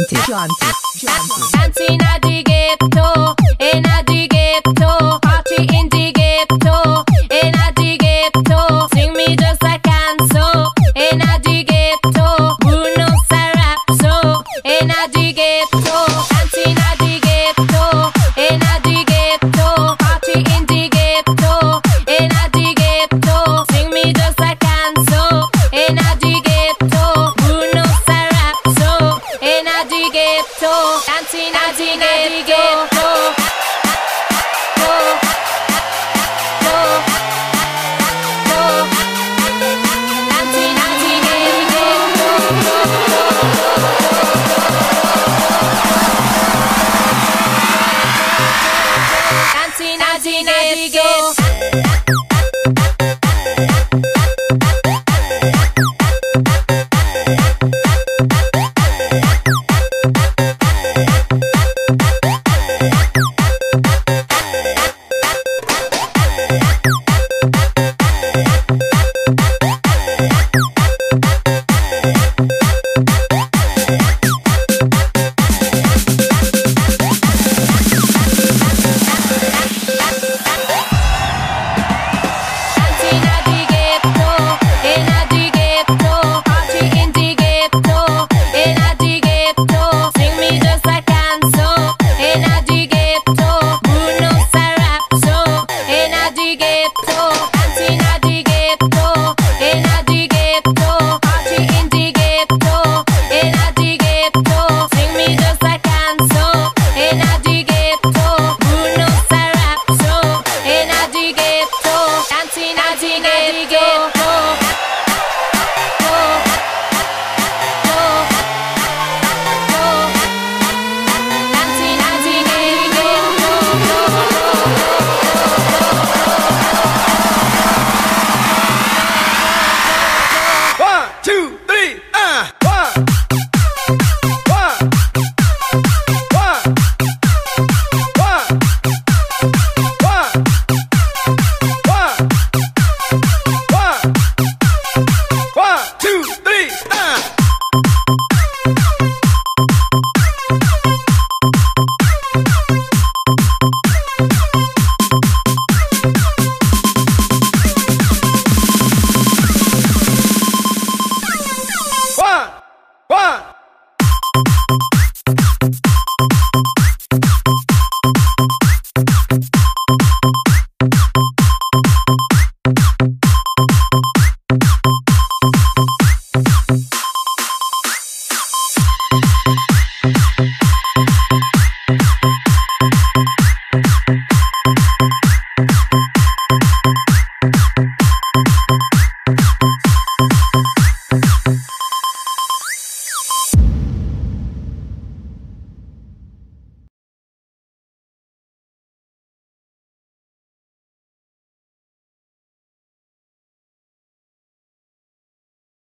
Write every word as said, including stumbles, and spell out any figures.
Gianti, Gianti, Gianti. Dancing at the ghetto, in at the ghetto, party in the ghetto, in at the ghetto. Sing me just a canso, in at the ghetto, Bruno Sarapso, in at the ghetto, dancing at the ghetto, in at the ghetto, party in the ghetto, in at the ghetto. Sing me just a canso, in at the ghetto, Bruno Sarapso, in at the ghetto, dancing at the ghetto. Go, go, go, dancing at the ghetto. Dancing at the ghetto. One, one.